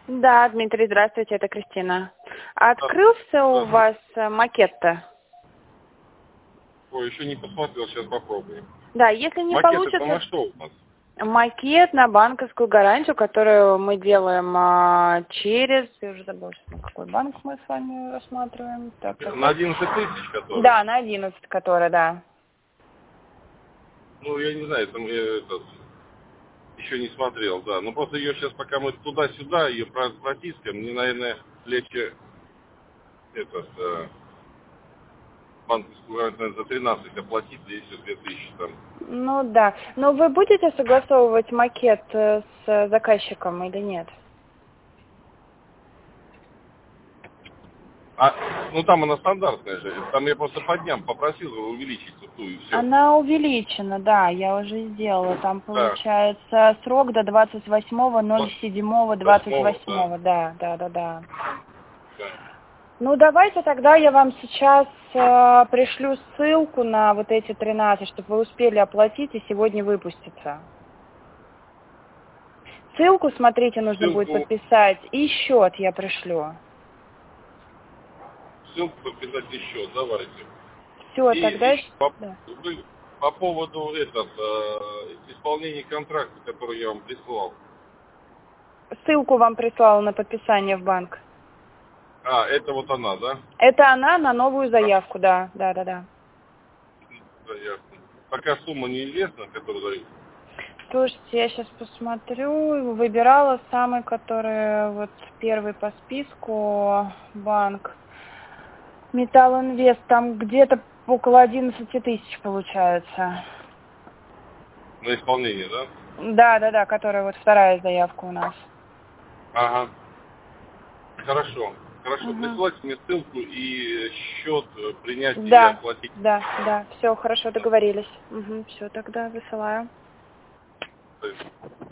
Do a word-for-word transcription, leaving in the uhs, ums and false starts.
Да, Дмитрий, здравствуйте, это Кристина. Открылся Да. у вас э, макет-то? Ой, еще не посмотрел, сейчас попробуем. Да, если не Макет это получится, на что у нас? макет на банковскую гарантию, которую мы делаем а, через, я уже забыла, сейчас, какой банк мы с вами рассматриваем. Так, так, На так. одиннадцать тысяч, который? Да, на одиннадцать, которая, да. Ну, я не знаю, там я этот, еще не смотрел, да. Ну, просто ее сейчас, пока мы туда-сюда, ее про- протискаем, мне, наверное, легче этот, э, банковскую гарантию наверное, за тринадцать оплатить, если две тысячи там. Ну да. Но вы будете согласовывать макет э, с заказчиком или нет? А, ну, там она стандартная же. Там я просто по дням попросил увеличить вот ту и все. Она увеличена, да, я уже сделала. Там Да. получается срок до двадцать восьмого ноль седьмого двадцать Восьмого, да. восьмого, да, да, да, да. Да. Ну давайте тогда я вам сейчас э, пришлю ссылку на вот эти тринадцать, чтобы вы успели оплатить и сегодня выпуститься. Ссылку, смотрите, нужно будет Ссылку, подписать, и счет я пришлю. ссылку подписать еще, давайте. Все, И тогда... еще по, Да. вы- по поводу этот, э, исполнения контракта, который я вам прислал. Ссылку вам прислала на подписание в банк. А, это вот она, да? Это она на новую А, заявку, да, да, да, да. да, ясно. Пока сумма неизвестна, которую дают. Слушайте, я сейчас посмотрю, выбирала самый, который вот первый по списку банк. Металл Инвест, там где-то около одиннадцати тысяч получается. На исполнение, да? Да, да, да, которая вот вторая заявка у нас. Ага. Хорошо. Хорошо. Угу. Присылайте мне ссылку и счет э, принятия и Да, оплатить. да, да, все, хорошо, договорились. Угу, все, тогда высылаю. Да.